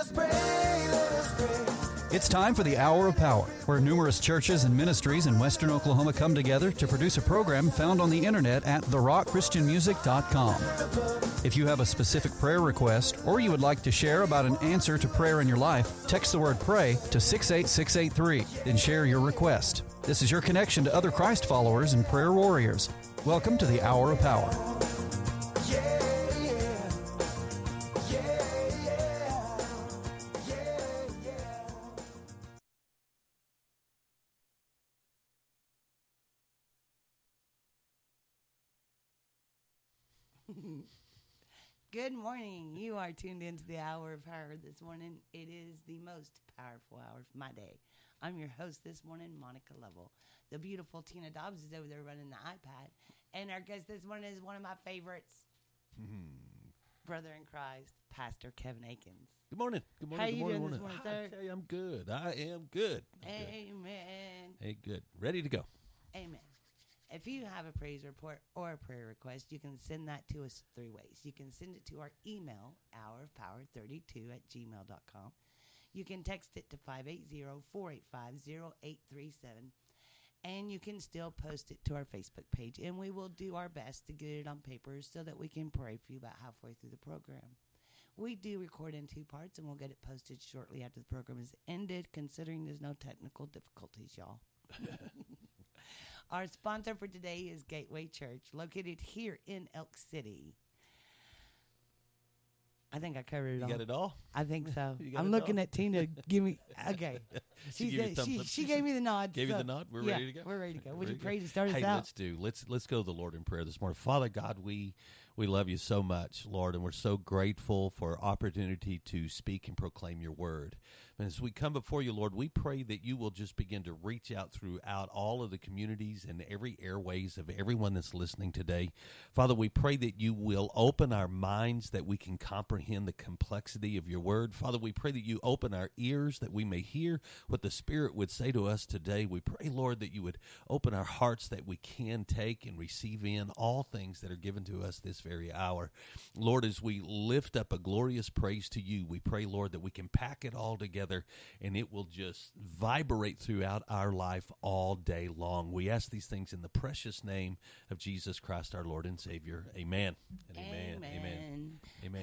us pray, let us pray. It's time for the Hour of Power, where numerous churches and ministries in Western Oklahoma come together to produce a program found on the internet at therockchristianmusic.com. If you have a specific prayer request or you would like to share about an answer to prayer in your life, text the word PRAY to 68683, then share your request. This is your connection to other Christ followers and prayer warriors. Welcome to the Hour of Power. Good morning. You are tuned into the Hour of Power this morning. It is the most powerful hour of my day. I'm your host this morning, Monica Lovell. The beautiful Tina Dobbs is over there running the iPad. And our guest this morning is one of my favorites, brother in Christ, Pastor Kevin Akins. Good morning. Good morning. How good you morning, doing morning. this morning, sir? I am good. I am good. Amen. Hey, good. Ready to go. Amen. If you have a praise report or a prayer request, you can send that to us three ways. You can send it to our email, hourofpower32@gmail.com. You can text it to 580-485-0837. And you can still post it to our Facebook page. And we will do our best to get it on paper so that we can pray for you about halfway through the program. We do record in two parts, and we'll get it posted shortly after the program is ended, considering there's no technical difficulties, y'all. Our sponsor for today is Gateway Church, located here in Elk City. I think I covered it all. You got it all? I think so. You got I'm it looking all? at Tina. Give me, okay. She gave you a thumbs up. She gave me the nod. Gave you so- the nod? We're yeah, ready to go? We're ready to go. Would Ready you to pray go? to start us Hey, out? let's go to the Lord in prayer this morning. Father God, we love you so much, Lord, and we're so grateful for opportunity to speak and proclaim your word. And as we come before you, Lord, we pray that you will just begin to reach out throughout all of the communities and every airways of everyone that's listening today. Father, we pray that you will open our minds that we can comprehend the complexity of your word. Father, we pray that you open our ears that we may hear what the Spirit would say to us today. We pray, Lord, that you would open our hearts that we can take and receive in all things that are given to us this very hour. Lord, as we lift up a glorious praise to you, we pray, Lord, that we can pack it all together and it will just vibrate throughout our life all day long. We ask these things in the precious name of Jesus Christ, our Lord and Savior. Amen. And amen. Amen. Amen.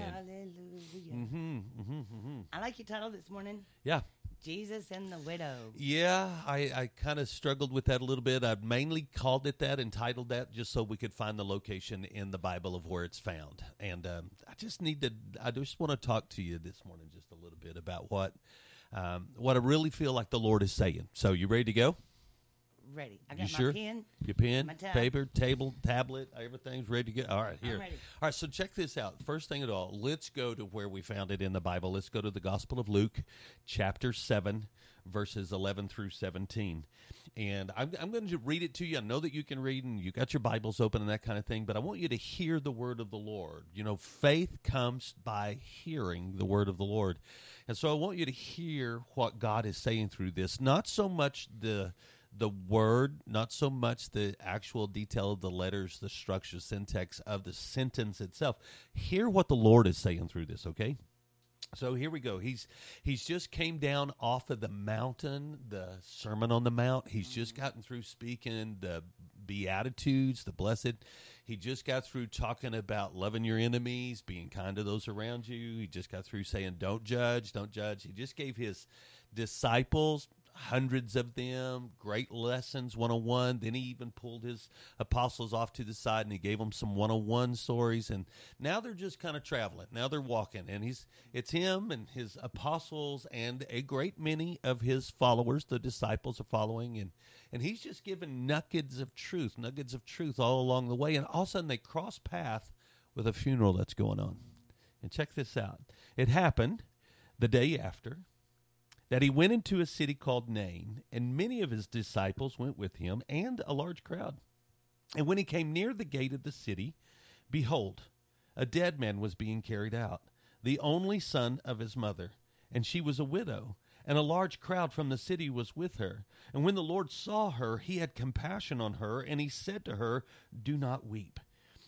Hallelujah. I like your title this morning, Yeah. Jesus and the Widow. Yeah, I kind of struggled with that a little bit. I've mainly called it that, entitled that, just so we could find the location in the Bible of where it's found. And I just want to talk to you this morning just a little bit about what I really feel like the Lord is saying. So you ready to go? Ready. I You got sure? my pen. Your pen, my tab. paper, table, tablet, everything's ready to go. All right, here. I'm ready. All right, so check this out. First thing at all, let's go to where we found it in the Bible. Let's go to the Gospel of Luke, chapter 7, verses 11 through 17. And I'm going to read it to you. I know that you can read and you got your Bibles open and that kind of thing, but I want you to hear the word of the Lord. You know, faith comes by hearing the word of the Lord. And so I want you to hear what God is saying through this. Not so much the word, not so much the actual detail of the letters, the structure, syntax of the sentence itself. Hear what the Lord is saying through this, okay? So here we go. He's just came down off of the mountain, the Sermon on the Mount. He's just gotten through speaking the Beatitudes, the blessed. He just got through talking about loving your enemies, being kind to those around you. He just got through saying, don't judge, don't judge. He just gave his disciples, hundreds of them, great lessons, 101. Then he even pulled his apostles off to the side and he gave them some 101 stories. And now they're just kind of traveling. Now they're walking. And it's him and his apostles and a great many of his followers, the disciples are following. And he's just giving nuggets of truth all along the way. And all of a sudden they cross path with a funeral that's going on. And check this out. It happened the day after that he went into a city called Nain, and many of his disciples went with him, and a large crowd. And when he came near the gate of the city, behold, a dead man was being carried out, the only son of his mother, and she was a widow, and a large crowd from the city was with her. And when the Lord saw her, he had compassion on her, and he said to her, do not weep.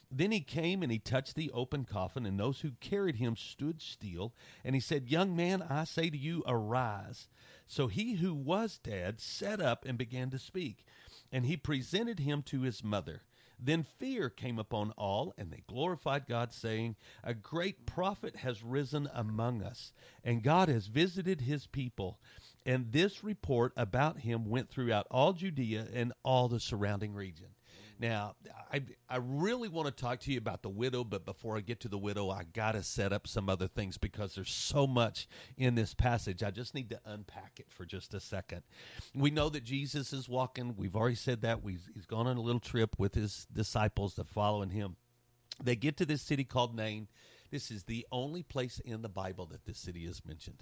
Then he came and he touched the open coffin, and those who carried him stood still. And he said, Young man, I say to you, arise. So he who was dead sat up and began to speak. And he presented him to his mother. Then fear came upon all, and they glorified God, saying, A great prophet has risen among us, and God has visited his people. And this report about him went throughout all Judea and all the surrounding region. Now, I really want to talk to you about the widow, but before I get to the widow, I got to set up some other things because there's so much in this passage. I just need to unpack it for just a second. We know that Jesus is walking. We've already said that. He's gone on a little trip with his disciples that following him. They get to this city called Nain. This is the only place in the Bible that this city is mentioned.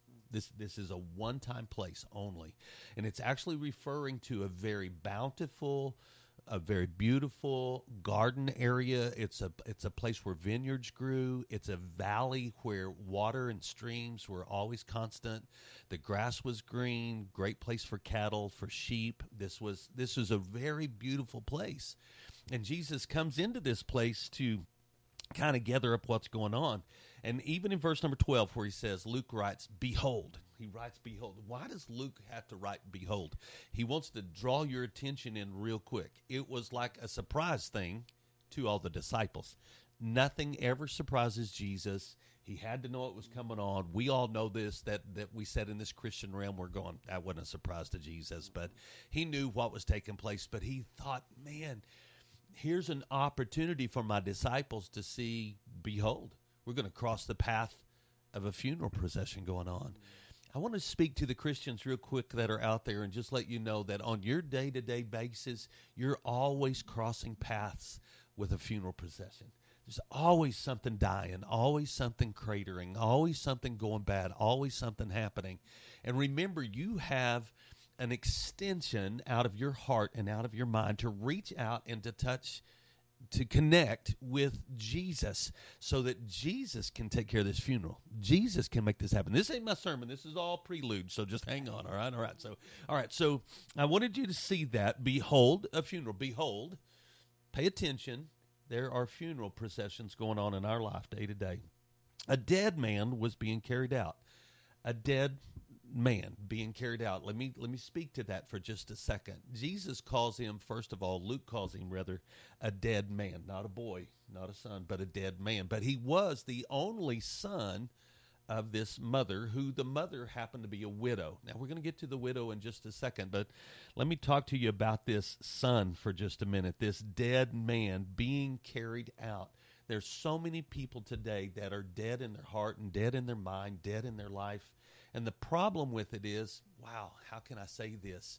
This is a one-time place only. And it's actually referring to a very bountiful, a very beautiful garden area. It's a place where vineyards grew. It's a valley where water and streams were always constant. The grass was green, great place for cattle, for sheep. This was a very beautiful place. And Jesus comes into this place to kind of gather up what's going on. And even in verse number 12 where he says, Luke writes, Behold. He writes, Behold. Why does Luke have to write, Behold? He wants to draw your attention in real quick. It was like a surprise thing to all the disciples. Nothing ever surprises Jesus. He had to know it was coming on. We all know this, that we said in this Christian realm, we're going, that wasn't a surprise to Jesus. But he knew what was taking place. But he thought, man, here's an opportunity for my disciples to see, behold, we're going to cross the path of a funeral procession going on. I want to speak to the Christians real quick that are out there and just let you know that on your day-to-day basis, you're always crossing paths with a funeral procession. There's always something dying, always something cratering, always something going bad, always something happening. And remember, you have an extension out of your heart and out of your mind to reach out and to touch, to connect with Jesus so that Jesus can take care of this funeral. Jesus can make this happen. This ain't my sermon. This is all prelude, so just hang on, all right? All right, so I wanted you to see that. Behold, a funeral. Behold, pay attention. There are funeral processions going on in our life day to day. A dead man was being carried out. A dead man being carried out. Let me speak to that for just a second. Jesus calls him, first of all, Luke calls him rather, a dead man, not a boy, not a son, but a dead man. But he was the only son of this mother, who the mother happened to be a widow. Now, we're going to get to the widow in just a second, but let me talk to you about this son for just a minute, this dead man being carried out. There's so many people today that are dead in their heart and dead in their mind, dead in their life. And the problem with it is, wow, how can I say this?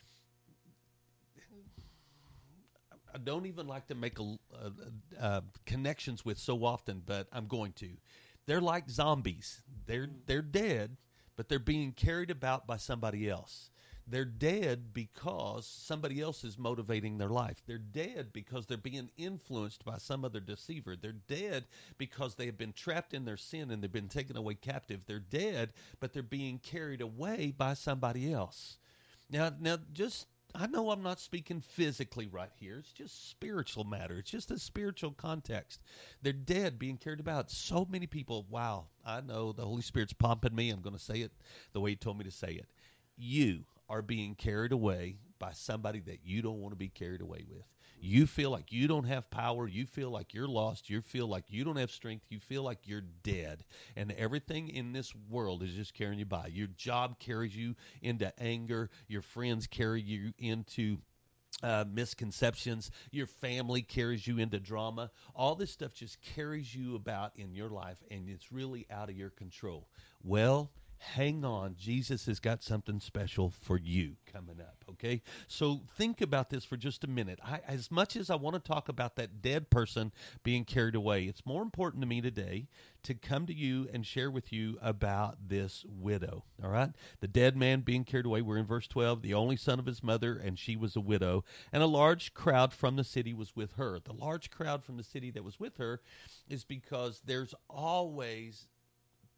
I don't even like to make connections with so often, but I'm going to. They're like zombies. They're dead, but they're being carried about by somebody else. They're dead because somebody else is motivating their life. They're dead because they're being influenced by some other deceiver. They're dead because they have been trapped in their sin and they've been taken away captive. They're dead, but they're being carried away by somebody else. Now, just, I know I'm not speaking physically right here. It's just spiritual matter. It's just a spiritual context. They're dead, being carried about. So many people, wow, I know the Holy Spirit's pumping me. I'm going to say it the way He told me to say it. You are being carried away by somebody that you don't want to be carried away with. You feel like you don't have power. You feel like you're lost. You feel like you don't have strength. You feel like you're dead. And everything in this world is just carrying you by. Your job carries you into anger. Your friends carry you into misconceptions. Your family carries you into drama. All this stuff just carries you about in your life, and it's really out of your control. Well, hang on. Jesus has got something special for you coming up, okay? So think about this for just a minute. As much as I want to talk about that dead person being carried away, it's more important to me today to come to you and share with you about this widow, all right? The dead man being carried away, we're in verse 12, the only son of his mother, and she was a widow, and a large crowd from the city was with her. The large crowd from the city that was with her is because there's always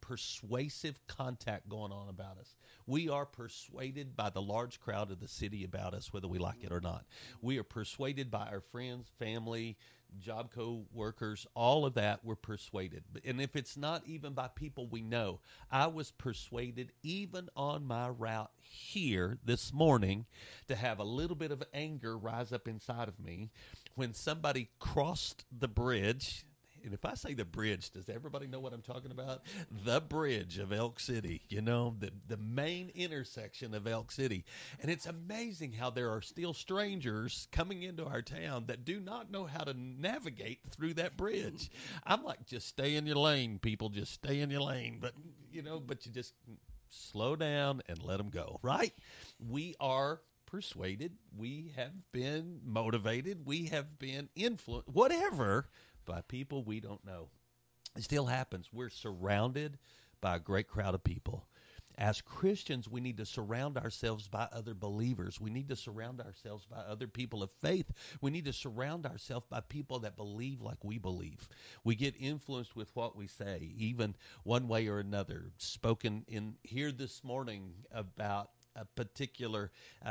persuasive contact going on about us. We are persuaded by the large crowd of the city about us, whether we like it or not. We are persuaded by our friends, family, job co-workers, all of that. We're persuaded. And if it's not even by people we know, I was persuaded even on my route here this morning to have a little bit of anger rise up inside of me when somebody crossed the bridge. And if I say the bridge, does everybody know what I'm talking about? The bridge of Elk City, the main intersection of Elk City. And it's amazing how there are still strangers coming into our town that do not know how to navigate through that bridge. I'm like, just stay in your lane, people. Just stay in your lane. But you just slow down and let them go, right? We are persuaded. We have been motivated. We have been influenced, whatever, by people we don't know. It still happens. We're surrounded by a great crowd of people. As Christians, we need to surround ourselves by other believers. We need to surround ourselves by other people of faith. We need to surround ourselves by people that believe like we believe. We get influenced with what we say, even one way or another. Spoken in here this morning about a particular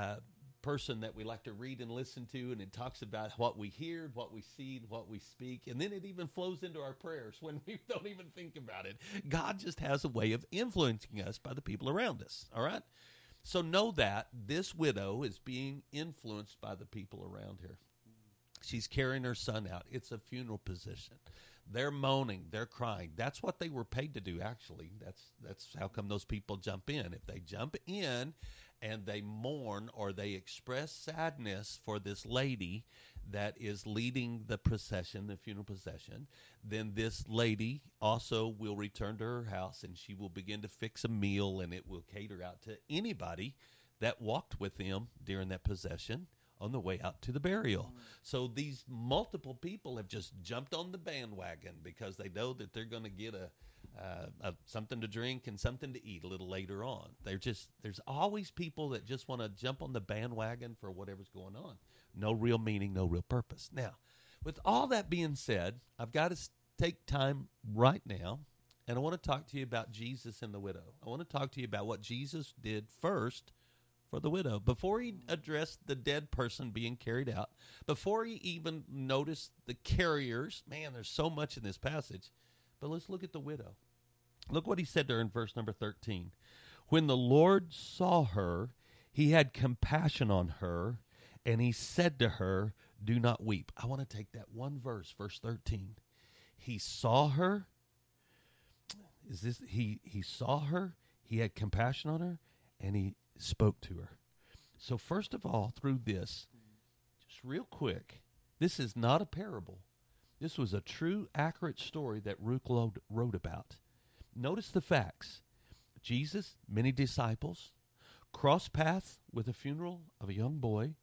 person that we like to read and listen to, and it talks about what we hear, what we see, and what we speak, and then it even flows into our prayers when we don't even think about it. God just has a way of influencing us by the people around us, all right? So know that this widow is being influenced by the people around her. She's carrying her son out. It's a funeral position. They're moaning, they're crying. That's what they were paid to do, actually. That's how come those people jump in. If they jump in and they mourn or they express sadness for this lady that is leading the procession, the funeral procession, then this lady also will return to her house and she will begin to fix a meal, and it will cater out to anybody that walked with them during that procession on the way out to the burial. So these multiple people have just jumped on the bandwagon because they know that they're going to get a something to drink and something to eat a little later on. There's always people that just want to jump on the bandwagon for whatever's going on. No real meaning, no real purpose. Now, with all that being said, I've got to take time right now, and I want to talk to you about Jesus and the widow. I want to talk to you about what Jesus did first for the widow. Before he addressed the dead person being carried out, before he even noticed the carriers, man, there's so much in this passage. But let's look at the widow. Look what he said to her in verse number 13. When the Lord saw her, he had compassion on her, and he said to her, do not weep. I want to take that one verse, verse 13. He saw her. He saw her, he had compassion on her, and he spoke to her. So first of all, through this, just real quick, this is not a parable. This was a true, accurate story that Luke wrote about. Notice the facts. Jesus, many disciples, cross paths with a funeral of a young boy.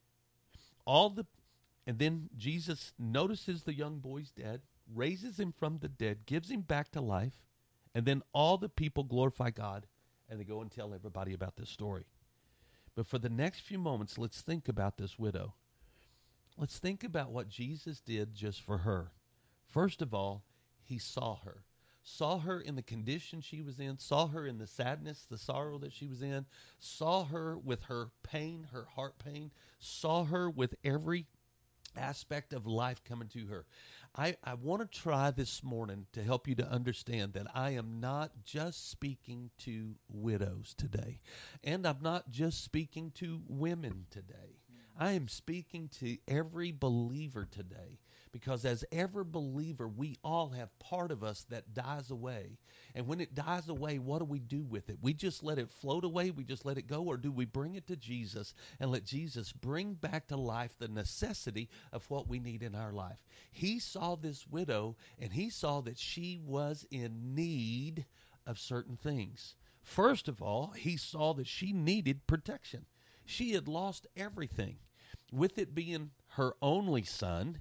And then Jesus notices the young boy's dead, raises him from the dead, gives him back to life, and then all the people glorify God, and they go and tell everybody about this story. But for the next few moments, let's think about this widow. Let's think about what Jesus did just for her. First of all, he saw her in the condition she was in, saw her in the sadness, the sorrow that she was in, saw her with her pain, her heart pain, saw her with every aspect of life coming to her. I want to try this morning to help you to understand that I am not just speaking to widows today, and I'm not just speaking to women today. I am speaking to every believer today, because as every believer, we all have part of us that dies away. And when it dies away, what do we do with it? We just let it float away? We just let it go? Or do we bring it to Jesus and let Jesus bring back to life the necessity of what we need in our life? He saw this widow, and he saw that she was in need of certain things. First of all, he saw that she needed protection. She had lost everything, with it being her only son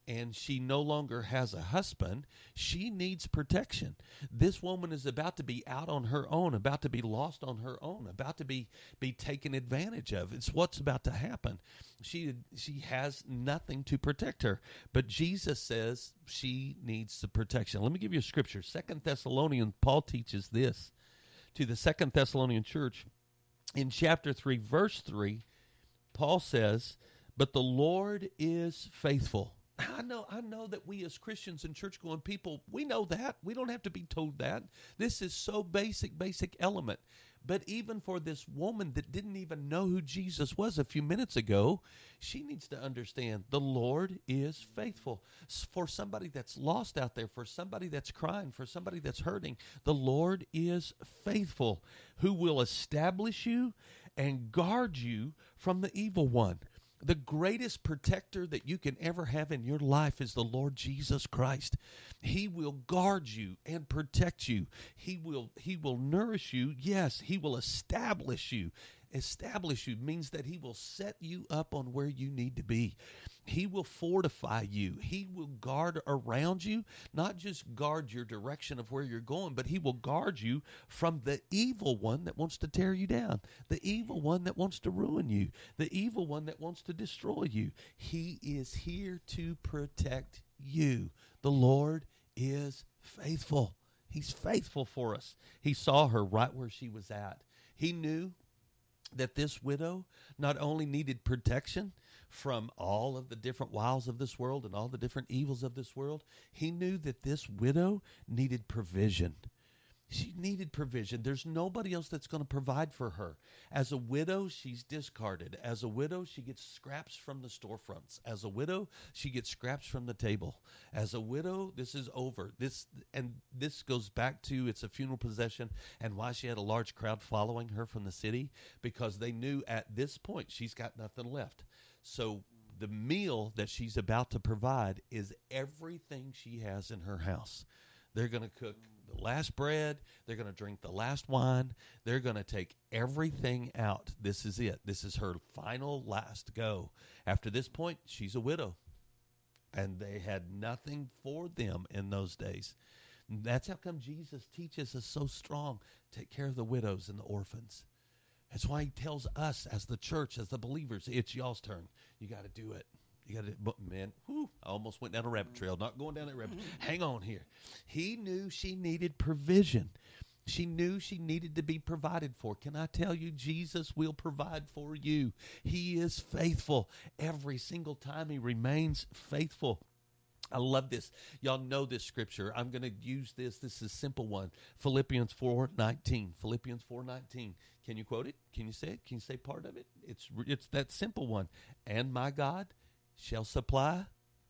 and she no longer has a husband, she needs protection. This woman is about to be out on her own, about to be lost on her own, about to be taken advantage of. It's what's about to happen. She has nothing to protect her, but Jesus says she needs the protection. Let me give you a scripture. 2 Thessalonians, Paul teaches this to the 2 Thessalonian church. In chapter 3, verse 3, Paul says, "But the Lord is faithful." I know that we as Christians and church-going people, we know that. We don't have to be told that. This is so basic element. But even for this woman that didn't even know who Jesus was a few minutes ago, she needs to understand the Lord is faithful. For somebody that's lost out there, for somebody that's crying, for somebody that's hurting, the Lord is faithful, who will establish you and guard you from the evil one. The greatest protector that you can ever have in your life is the Lord Jesus Christ. He will guard you and protect you. He will nourish you. Yes, he will establish you. Establish you means that he will set you up on where you need to be. He will fortify you. He will guard around you, not just guard your direction of where you're going, but he will guard you from the evil one that wants to tear you down, the evil one that wants to ruin you, the evil one that wants to destroy you. He is here to protect you. The Lord is faithful. He's faithful for us. He saw her right where she was at. He knew that this widow not only needed protection from all of the different wiles of this world and all the different evils of this world, he knew that this widow needed provision. She needed provision. There's nobody else that's going to provide for her. As a widow, she's discarded. As a widow, she gets scraps from the storefronts. As a widow, she gets scraps from the table. As a widow, this is over. This goes back to it's a funeral procession and why she had a large crowd following her from the city, because they knew at this point she's got nothing left. So the meal that she's about to provide is everything she has in her house. They're going to cook the last bread. They're going to drink the last wine. They're going to take everything out. This is it. This is her final last go. After this point, she's a widow. And they had nothing for them in those days. That's how come Jesus teaches us so strong. Take care of the widows and the orphans. That's why he tells us as the church, as the believers, it's y'all's turn. You got to do it. You got to, but man, I almost went down a rabbit trail. Not going down that rabbit. Hang on here. He knew she needed provision. She knew she needed to be provided for. Can I tell you, Jesus will provide for you. He is faithful. Every single time he remains faithful. I love this. Y'all know this scripture. I'm going to use this. This is a simple one. Philippians 4:19. Philippians 4:19. Can you quote it? Can you say it? Can you say part of it? It's that simple one. And my God shall supply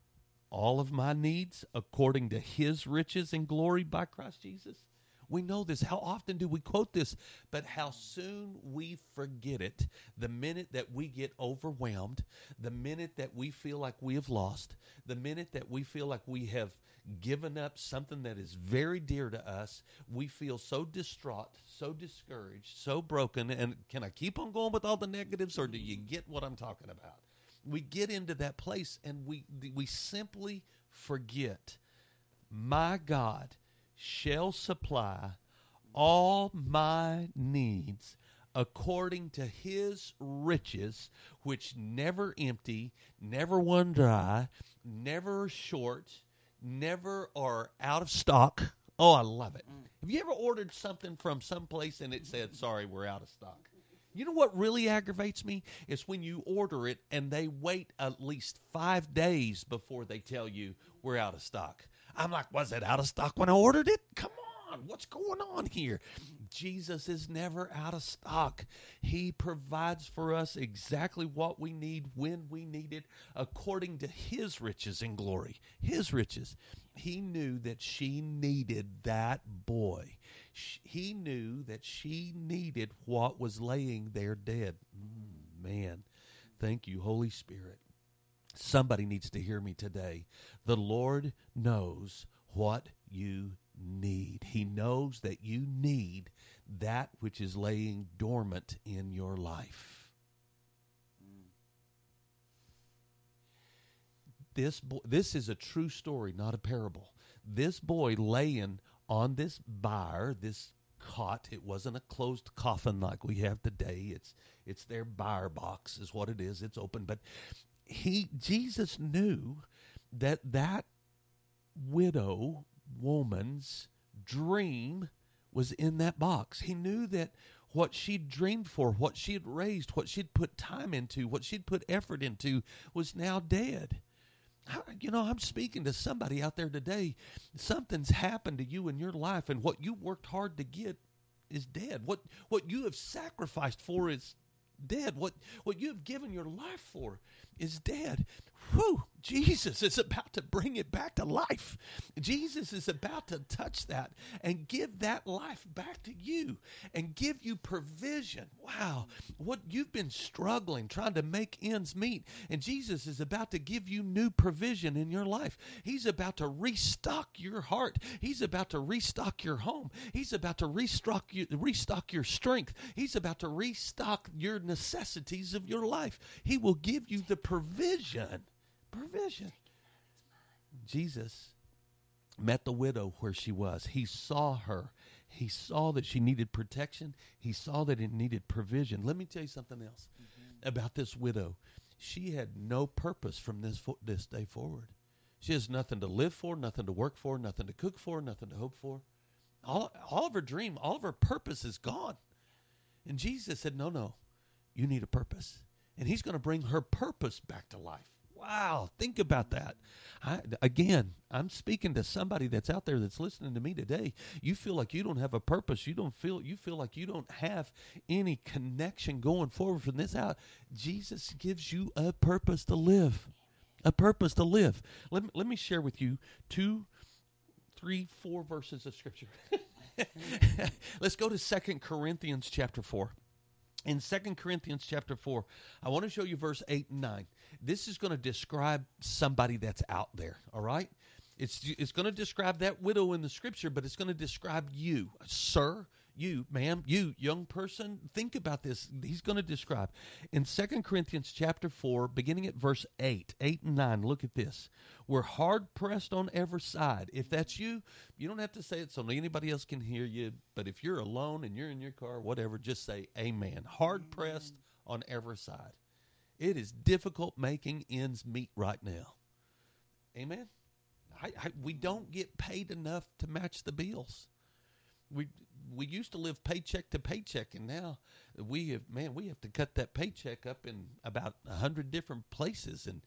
all of my needs according to his riches and glory by Christ Jesus. We know this. How often do we quote this? But how soon we forget it. The minute that we get overwhelmed, the minute that we feel like we have lost, the minute that we feel like we have given up something that is very dear to us, we feel so distraught, so discouraged, so broken. And can I keep on going with all the negatives, or do you get what I'm talking about? We get into that place and we simply forget. My God shall supply all my needs according to his riches, which never empty, never run dry, never short, never are out of stock. Oh, I love it. Have you ever ordered something from someplace and it said, sorry, we're out of stock? You know what really aggravates me? Is when you order it and they wait at least 5 days before they tell you we're out of stock. I'm like, was it out of stock when I ordered it? Come on, what's going on here? Jesus is never out of stock. He provides for us exactly what we need when we need it, according to his riches and glory. His riches. He knew that she needed that boy. He knew that she needed what was laying there dead. Man, thank you, Holy Spirit. Somebody needs to hear me today. The Lord knows what you need. He knows that you need that which is laying dormant in your life. this is a true story, not a parable. This boy laying on this bier, this cot. It wasn't a closed coffin like we have today. It's their bier box is what it is. It's open. But Jesus knew that widow woman's dream was in that box. He knew that what she'd dreamed for, what she had raised, what she'd put time into, what she'd put effort into was now dead. I'm speaking to somebody out there today. Something's happened to you in your life, and what you worked hard to get is dead. What you have sacrificed for is dead. What you have given your life for is dead. Whew, Jesus is about to bring it back to life. Jesus is about to touch that and give that life back to you and give you provision. Wow, what you've been struggling, trying to make ends meet, and Jesus is about to give you new provision in your life. He's about to restock your heart. He's about to restock your home. He's about to restock your strength. He's about to restock your necessities of your life. He will give you the provision. Jesus met the widow where she was. He saw her. He saw that she needed protection. He saw that it needed provision. Let me tell you something else about this widow. She had no purpose from this day forward. She has nothing to live for, nothing to work for, nothing to cook for, nothing to hope for. All of her dream, all of her purpose is gone. And Jesus said, no, you need a purpose. And he's going to bring her purpose back to life. Wow, think about that. I'm speaking to somebody that's out there that's listening to me today. You feel like you don't have a purpose. You feel like you don't have any connection going forward from this out. Jesus gives you a purpose to live. A purpose to live. Let me share with you 2, 3, 4 verses of Scripture. Let's go to 2 Corinthians chapter 4. In 2 Corinthians chapter 4, I want to show you verse 8 and 9. This is going to describe somebody that's out there, all right? It's going to describe that widow in the Scripture, but it's going to describe you, sir, you, ma'am, you, young person. Think about this. He's going to describe. In 2 Corinthians chapter 4, beginning at verse 8 and 9, look at this. We're hard-pressed on every side. If that's you, you don't have to say it so anybody else can hear you. But if you're alone and you're in your car, whatever, just say amen. Hard-pressed on every side. It is difficult making ends meet right now. Amen? We don't get paid enough to match the bills. We used to live paycheck to paycheck, and now we have to cut that paycheck up in about 100 different places, and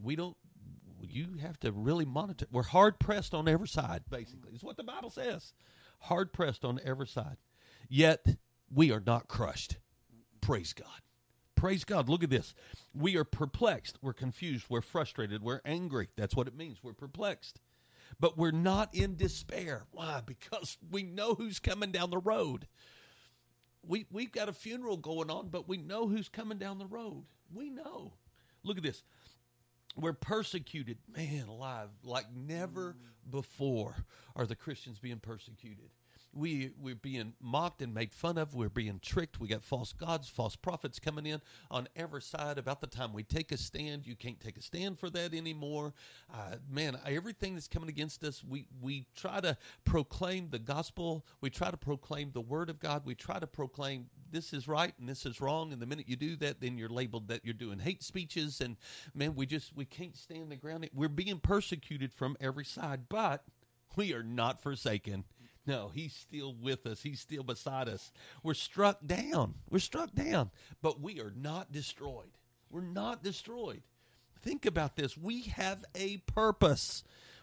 you have to really monitor. We're hard pressed on every side, basically. It's what the Bible says. Hard pressed on every side. Yet we are not crushed. Praise God. Praise God. Look at this. We are perplexed. We're confused. We're frustrated. We're angry. That's what it means. We're perplexed. But we're not in despair. Why? Because we know who's coming down the road. We've got a funeral going on, but we know who's coming down the road. We know. Look at this. We're persecuted. Man alive, like never before are the Christians being persecuted. We're being mocked and made fun of. We're being tricked. We got false gods, false prophets coming in on every side. About the time we take a stand, you can't take a stand for that anymore. Everything that's coming against us, we try to proclaim the gospel. We try to proclaim the word of God. We try to proclaim this is right and this is wrong. And the minute you do that, then you're labeled that you're doing hate speeches. And man, we can't stand the ground. We're being persecuted from every side, but we are not forsaken. No, he's still with us. He's still beside us. We're struck down. But we are not destroyed. We're not destroyed. Think about this. We have a purpose.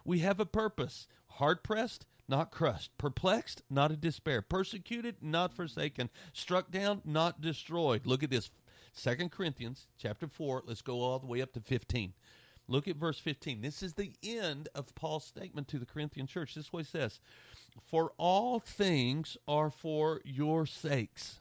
Hard pressed, not crushed. Perplexed, not in despair. Persecuted, not forsaken. Struck down, not destroyed. Look at this. 2 Corinthians chapter 4. Let's go all the way up to 15. Look at verse 15. This is the end of Paul's statement to the Corinthian church. This is what he says. For all things are for your sakes.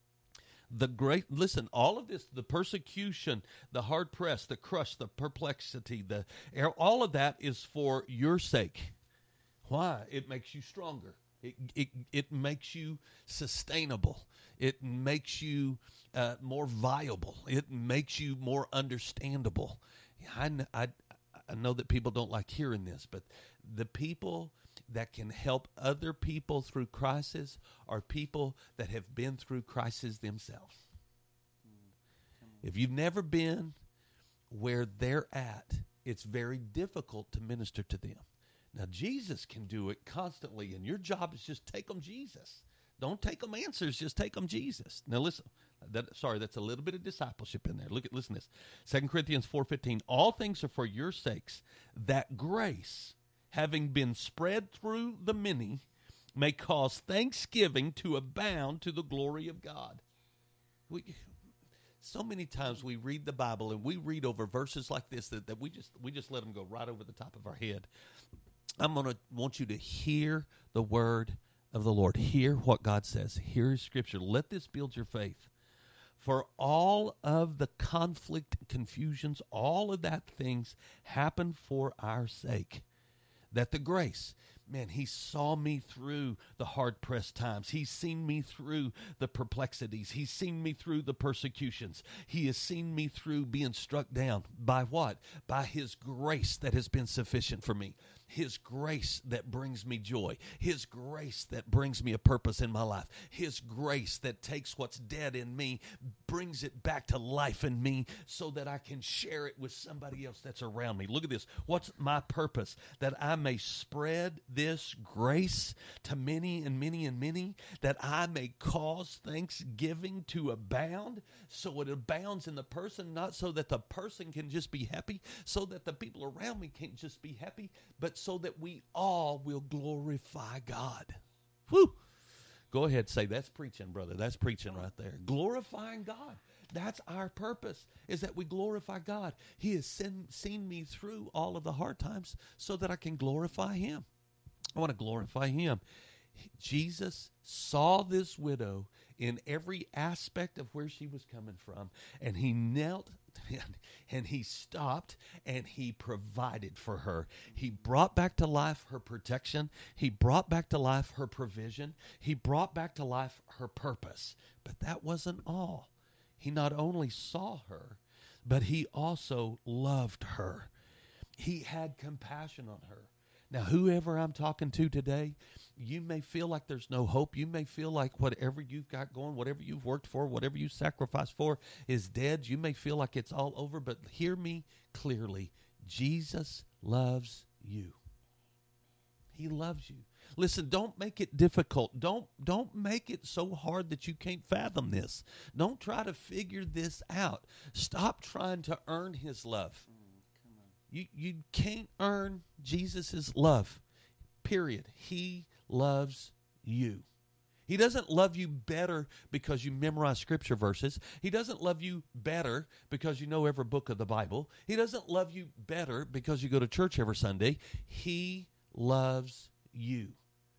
All of this, the persecution, the hard press, the crush, the perplexity, all of that is for your sake. Why? It makes you stronger. It makes you sustainable. It makes you more viable. It makes you more understandable. I know that people don't like hearing this, but the people that can help other people through crisis are people that have been through crisis themselves. If you've never been where they're at, it's very difficult to minister to them. Now, Jesus can do it constantly, and your job is just take them Jesus. Don't take them answers, just take them Jesus. Now, listen. That's a little bit of discipleship in there. Listen to this. 2 Corinthians 4:15. All things are for your sakes, that grace, having been spread through the many, may cause thanksgiving to abound to the glory of God. So many times we read the Bible and we read over verses like this that we just let them go right over the top of our head. I'm going to want you to hear the word of the Lord. Hear what God says. Hear His Scripture. Let this build your faith. For all of the conflict, confusions, all of that things happen for our sake. That the grace, man, He saw me through the hard-pressed times. He's seen me through the perplexities. He's seen me through the persecutions. He has seen me through being struck down. By what? By His grace that has been sufficient for me. His grace that brings me joy. His grace that brings me a purpose in my life. His grace that takes what's dead in me, brings it back to life in me so that I can share it with somebody else that's around me. Look at this. What's my purpose? That I may spread this grace to many and many and many, that I may cause thanksgiving to abound, so it abounds in the person, not so that the person can just be happy, so that the people around me can't just be happy, but so that we all will glorify God. Whew. Go ahead, say, that's preaching, brother. That's preaching right there. Glorifying God. That's our purpose, is that we glorify God. He has seen me through all of the hard times so that I can glorify Him. I want to glorify Him. Jesus saw this widow in every aspect of where she was coming from, and He knelt and He stopped and He provided for her. He brought back to life her protection. He brought back to life her provision. He brought back to life her purpose. But that wasn't all. He not only saw her, but He also loved her. He had compassion on her. Now, whoever I'm talking to today, you may feel like there's no hope. You may feel like whatever you've got going, whatever you've worked for, whatever you sacrificed for is dead. You may feel like it's all over, but hear me clearly. Jesus loves you. He loves you. Listen, don't make it difficult. Don't make it so hard that you can't fathom this. Don't try to figure this out. Stop trying to earn His love. You can't earn Jesus' love, period. He loves you. He doesn't love you better because you memorize scripture verses. He doesn't love you better because you know every book of the Bible. He doesn't love you better because you go to church every Sunday. He loves you.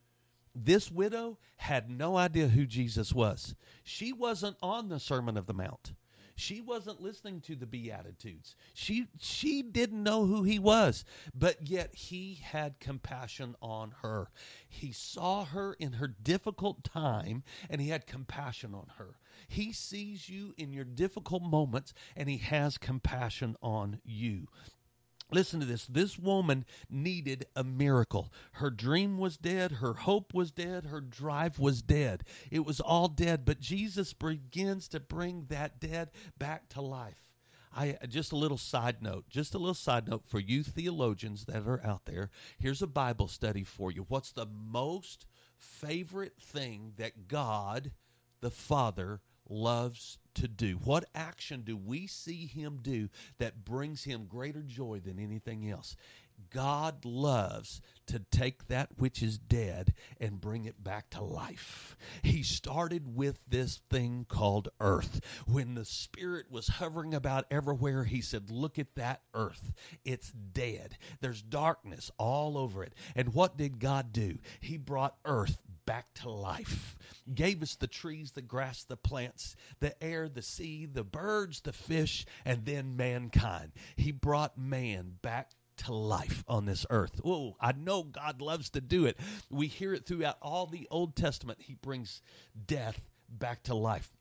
This widow had no idea who Jesus was. She wasn't on the Sermon on the Mount. She wasn't listening to the Beatitudes. She didn't know who He was, but yet He had compassion on her. He saw her in her difficult time, and He had compassion on her. He sees you in your difficult moments, and He has compassion on you. Listen to this. This woman needed a miracle. Her dream was dead. Her hope was dead. Her drive was dead. It was all dead. But Jesus begins to bring that dead back to life. Just a little side note for you theologians that are out there. Here's a Bible study for you. What's the most favorite thing that God, the Father, loves to do? What action do we see Him do that brings Him greater joy than anything else? God loves to take that which is dead and bring it back to life. He started with this thing called earth. When the Spirit was hovering about everywhere, He said, look at that earth. It's dead. There's darkness all over it. And what did God do? He brought earth back to life. Gave us the trees, the grass, the plants, the air, the sea, the birds, the fish, and then mankind. He brought man back to life on this earth. Oh, I know God loves to do it. We hear it throughout all the Old Testament. He brings death back to life.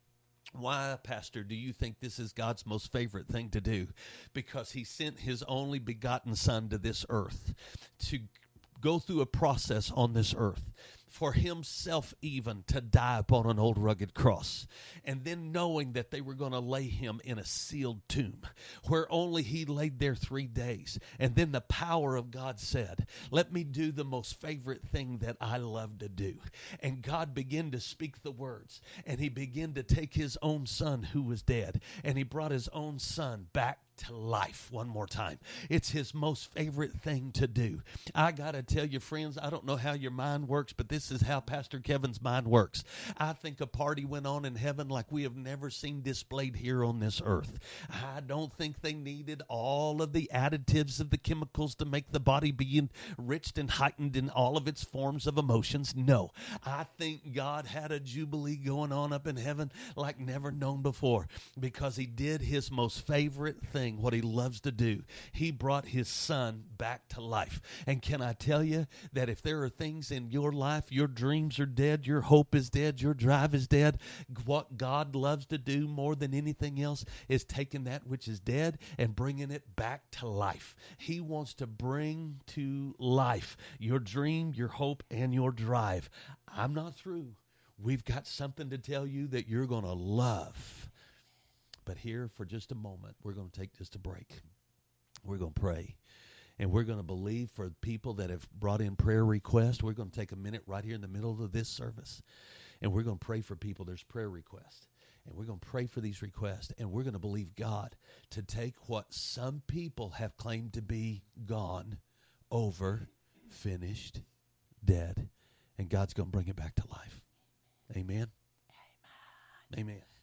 Why, Pastor, do you think this is God's most favorite thing to do? Because he sent his only begotten Son to this earth to go through a process on this earth, for himself even to die upon an old rugged cross, and then knowing that they were going to lay him in a sealed tomb where only he laid there 3 days. And then the power of God said, let me do the most favorite thing that I love to do. And God began to speak the words, and he began to take his own Son who was dead, and he brought his own Son back to life one more time. It's his most favorite thing to do. I got to tell you, friends, I don't know how your mind works, but this is how Pastor Kevin's mind works. I think a party went on in heaven like we have never seen displayed here on this earth. I don't think they needed all of the additives of the chemicals to make the body be enriched and heightened in all of its forms of emotions. No, I think God had a jubilee going on up in heaven like never known before, because he did his most favorite thing, what he loves to do. He brought his Son back to life. And can I tell you that if there are things in your life, your dreams are dead, your hope is dead, your drive is dead, what God loves to do more than anything else is taking that which is dead and bringing it back to life. He wants to bring to life your dream, your hope, and your drive. I'm not through. We've got something to tell you that you're going to love. But here, for just a moment, we're going to take just a break. We're going to pray. And we're going to believe for people that have brought in prayer requests. We're going to take a minute right here in the middle of this service. And we're going to pray for people. There's prayer requests. And we're going to pray for these requests. And we're going to believe God to take what some people have claimed to be gone, over, finished, dead. And God's going to bring it back to life. Amen? Amen. Amen.